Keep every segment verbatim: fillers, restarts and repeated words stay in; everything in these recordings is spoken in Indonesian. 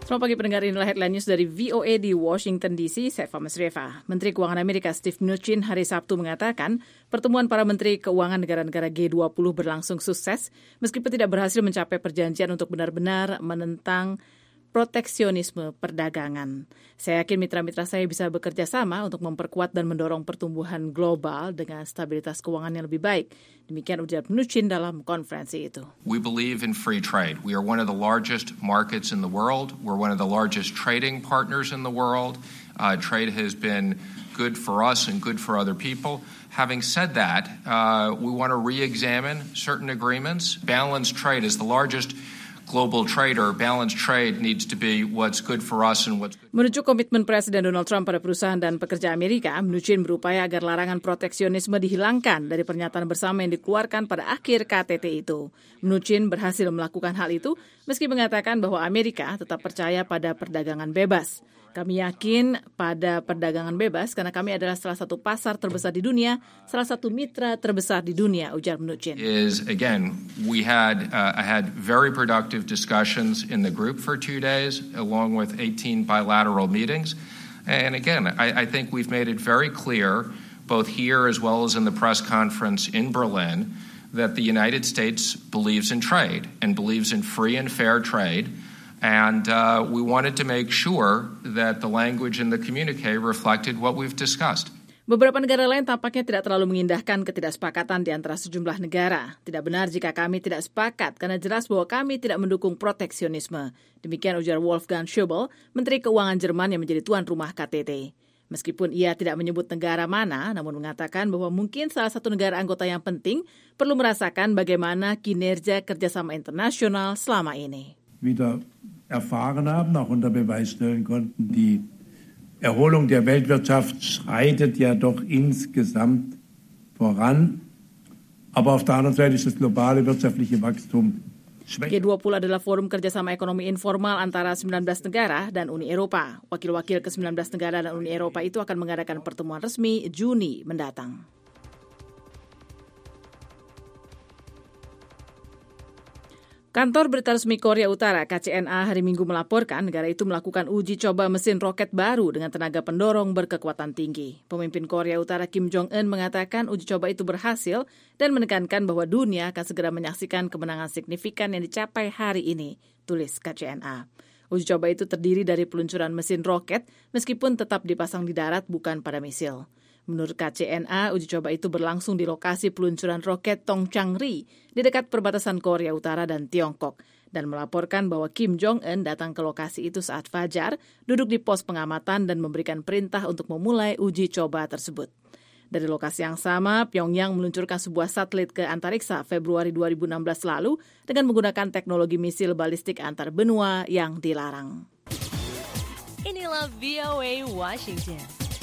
Selamat pagi pendengar, inilah headline news dari V O A di Washington D C. Saya Fama Sreva. Menteri Keuangan Amerika Steve Mnuchin hari Sabtu mengatakan pertemuan para menteri keuangan negara-negara G dua puluh berlangsung sukses meskipun tidak berhasil mencapai perjanjian untuk benar-benar menentang proteksionisme perdagangan. Saya yakin mitra-mitra saya bisa bekerja sama untuk memperkuat dan mendorong pertumbuhan global dengan stabilitas keuangan yang lebih baik. Demikian ujar Mnuchin dalam konferensi itu. We believe in free trade. We are one of the largest markets in the world. We're one of the largest trading partners in the world. Uh, trade has been good for us and good for other people. Having said that, uh, we want to re-examine certain agreements. Balanced trade is the largest global trader. Balanced trade needs to be what's good for us and what's good. Menuju komitmen Presiden Donald Trump pada perusahaan dan pekerja Amerika, Mnuchin berupaya agar larangan proteksionisme dihilangkan dari pernyataan bersama yang dikeluarkan pada akhir K T T itu. Mnuchin berhasil melakukan hal itu meski mengatakan bahwa Amerika tetap percaya pada perdagangan bebas. Kami yakin pada perdagangan bebas karena kami adalah salah satu pasar terbesar di dunia, salah satu mitra terbesar di dunia, ujar Mnuchin. Is again, we had uh, I had very productive discussions in the group for two days, along with eighteen bilateral meetings, and again, I, I think we've made it very clear, both here as well as in the press conference in Berlin, that the United States believes in trade and believes in free and fair trade. And uh, we wanted to make sure that the language in the communique reflected what we've discussed. Beberapa negara lain tampaknya tidak terlalu mengindahkan ketidaksepakatan di antara sejumlah negara. Tidak benar jika kami tidak sepakat, karena jelas bahwa kami tidak mendukung proteksionisme. Demikian ujar Wolfgang Schäuble, Menteri Keuangan Jerman yang menjadi tuan rumah K T T. Meskipun ia tidak menyebut negara mana, namun mengatakan bahwa mungkin salah satu negara anggota yang penting perlu merasakan bagaimana kinerja kerjasama internasional selama ini. Wieder erfahren haben, auch unter Beweis stellen konnten, die Erholung der Weltwirtschaft schreitet ja doch insgesamt voran. Aber auf der anderen Seite ist das globale wirtschaftliche Wachstum schwächer. G dua puluh adalah forum kerjasama ekonomi informal antara sembilan belas negara dan Uni Eropa. Wakil-wakil ke sembilan belas negara dan Uni Eropa itu akan mengadakan pertemuan resmi Juni mendatang. Kantor Berita Resmi Korea Utara K C N A hari Minggu melaporkan negara itu melakukan uji coba mesin roket baru dengan tenaga pendorong berkekuatan tinggi. Pemimpin Korea Utara Kim Jong-un mengatakan uji coba itu berhasil dan menekankan bahwa dunia akan segera menyaksikan kemenangan signifikan yang dicapai hari ini, tulis K C N A. Uji coba itu terdiri dari peluncuran mesin roket meskipun tetap dipasang di darat bukan pada misil. Menurut K C N A, uji coba itu berlangsung di lokasi peluncuran roket Tongchang-ri di dekat perbatasan Korea Utara dan Tiongkok dan melaporkan bahwa Kim Jong-un datang ke lokasi itu saat fajar, duduk di pos pengamatan dan memberikan perintah untuk memulai uji coba tersebut. Dari lokasi yang sama, Pyongyang meluncurkan sebuah satelit ke antariksa Februari dua ribu enam belas lalu dengan menggunakan teknologi misil balistik antar benua yang dilarang. Inilah V O A Washington.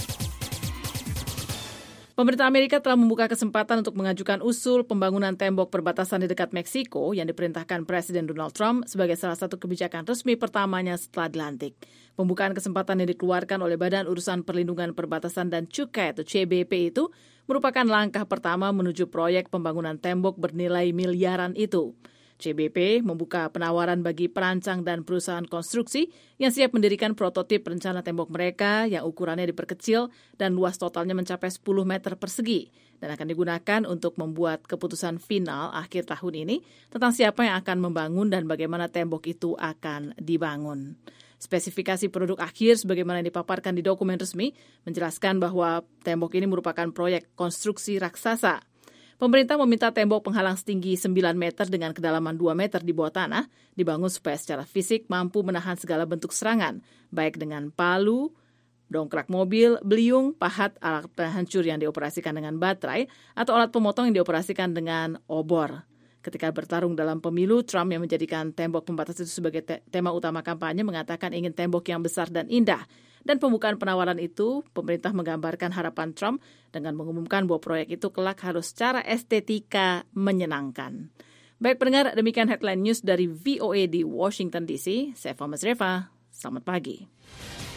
Pemerintah Amerika telah membuka kesempatan untuk mengajukan usul pembangunan tembok perbatasan di dekat Meksiko yang diperintahkan Presiden Donald Trump sebagai salah satu kebijakan resmi pertamanya setelah dilantik. Pembukaan kesempatan yang dikeluarkan oleh Badan Urusan Perlindungan Perbatasan dan Cukai atau C B P itu merupakan langkah pertama menuju proyek pembangunan tembok bernilai miliaran itu. C B P membuka penawaran bagi perancang dan perusahaan konstruksi yang siap mendirikan prototip rencana tembok mereka yang ukurannya diperkecil dan luas totalnya mencapai sepuluh meter persegi dan akan digunakan untuk membuat keputusan final akhir tahun ini tentang siapa yang akan membangun dan bagaimana tembok itu akan dibangun. Spesifikasi produk akhir sebagaimana yang dipaparkan di dokumen resmi menjelaskan bahwa tembok ini merupakan proyek konstruksi raksasa. Pemerintah meminta tembok penghalang setinggi sembilan meter dengan kedalaman dua meter di bawah tanah dibangun supaya secara fisik mampu menahan segala bentuk serangan, baik dengan palu, dongkrak mobil, beliung, pahat, alat penghancur yang dioperasikan dengan baterai, atau alat pemotong yang dioperasikan dengan obor. Ketika bertarung dalam pemilu, Trump yang menjadikan tembok pembatas itu sebagai te- tema utama kampanye mengatakan ingin tembok yang besar dan indah. Dan pembukaan penawaran itu, pemerintah menggambarkan harapan Trump dengan mengumumkan bahwa proyek itu kelak harus secara estetika menyenangkan. Baik pendengar, demikian headline news dari V O A di Washington D C. Saya Fama Sreva, selamat pagi.